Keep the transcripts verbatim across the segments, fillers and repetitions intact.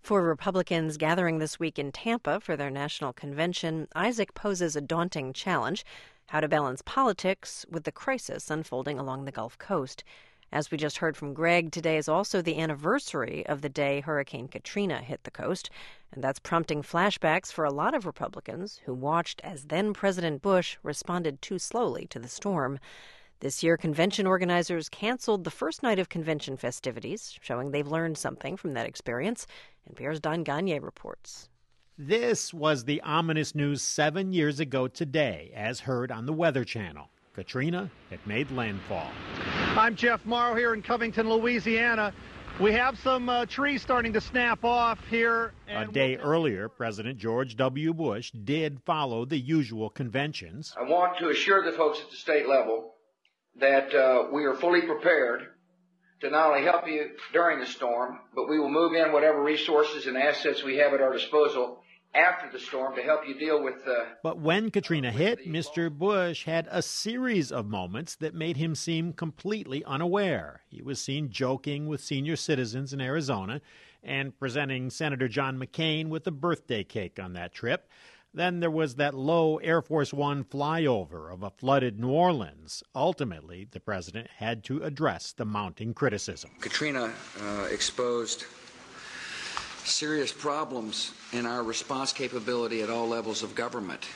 For Republicans gathering this week in Tampa for their national convention, Isaac poses a daunting challenge: how to balance politics with the crisis unfolding along the Gulf Coast. As we just heard from Greg, today is also the anniversary of the day Hurricane Katrina hit the coast, and that's prompting flashbacks for a lot of Republicans who watched as then-President Bush responded too slowly to the storm. This year, convention organizers canceled the first night of convention festivities, showing they've learned something from that experience. N P R's Don Gagné reports. This was the ominous news seven years ago today, as heard on the Weather Channel. Katrina had made landfall. I'm Jeff Morrow here in Covington, Louisiana. We have some uh, trees starting to snap off here. A day we'll... earlier, President George W. Bush did follow the usual conventions. I want to assure the folks at the state level that uh, we are fully prepared to not only help you during the storm, but we will move in whatever resources and assets we have at our disposal after the storm to help you deal with uh But when Katrina hit, Mister Bush had a series of moments that made him seem completely unaware. He was seen joking with senior citizens in Arizona and presenting Senator John McCain with a birthday cake on that trip. Then there was that low Air Force One flyover of a flooded New Orleans. Ultimately, the president had to address the mounting criticism. Katrina uh, exposed serious problems in our response capability at all levels of government.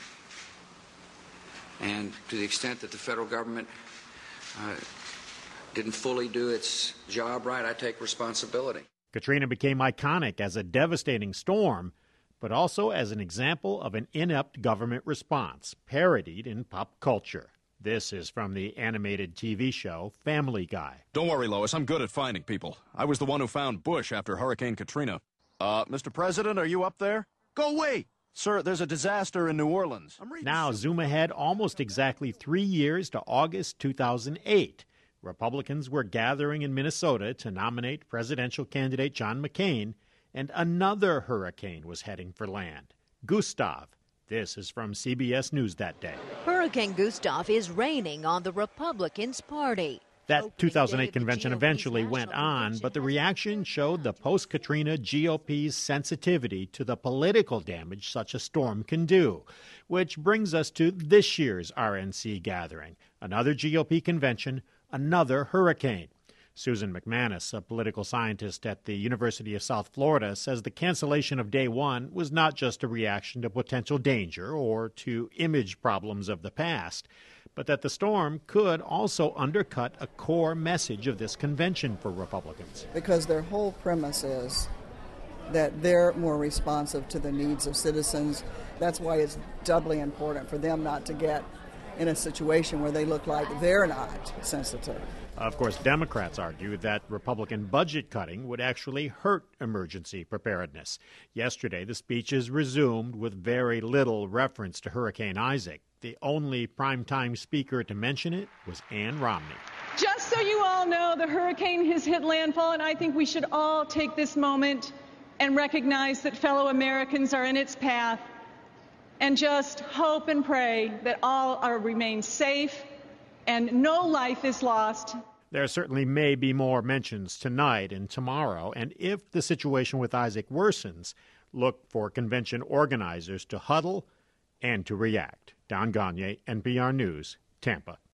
And to the extent that the federal government uh, didn't fully do its job right, I take responsibility. Katrina became iconic as a devastating storm, but also as an example of an inept government response, parodied in pop culture. This is from the animated T V show Family Guy. Don't worry, Lois. I'm good at finding people. I was the one who found Bush after Hurricane Katrina. Uh, Mister President, are you up there? Go away! Sir, there's a disaster in New Orleans. Now, zoom ahead almost exactly three years to August two thousand eight. Republicans were gathering in Minnesota to nominate presidential candidate John McCain, and another hurricane was heading for land, Gustav. This is from C B S News that day. Hurricane Gustav is raining on the Republicans' party. That two thousand eight convention eventually went on, but the reaction showed the post-Katrina G O P's sensitivity to the political damage such a storm can do. Which brings us to this year's R N C gathering. Another G O P convention, another hurricane. Susan McManus, a political scientist at the University of South Florida, says the cancellation of day one was not just a reaction to potential danger or to image problems of the past, but that the storm could also undercut a core message of this convention for Republicans. Because their whole premise is that they're more responsive to the needs of citizens. That's why it's doubly important for them not to get in a situation where they look like they're not sensitive. Of course, Democrats argue that Republican budget cutting would actually hurt emergency preparedness. Yesterday, the speeches resumed with very little reference to Hurricane Isaac. The only primetime speaker to mention it was Ann Romney. Just so you all know, the hurricane has hit landfall, and I think we should all take this moment and recognize that fellow Americans are in its path, and just hope and pray that all are remain safe and no life is lost. There certainly may be more mentions tonight and tomorrow, and if the situation with Isaac worsens, look for convention organizers to huddle and to react. Don Gagné, N P R News, Tampa.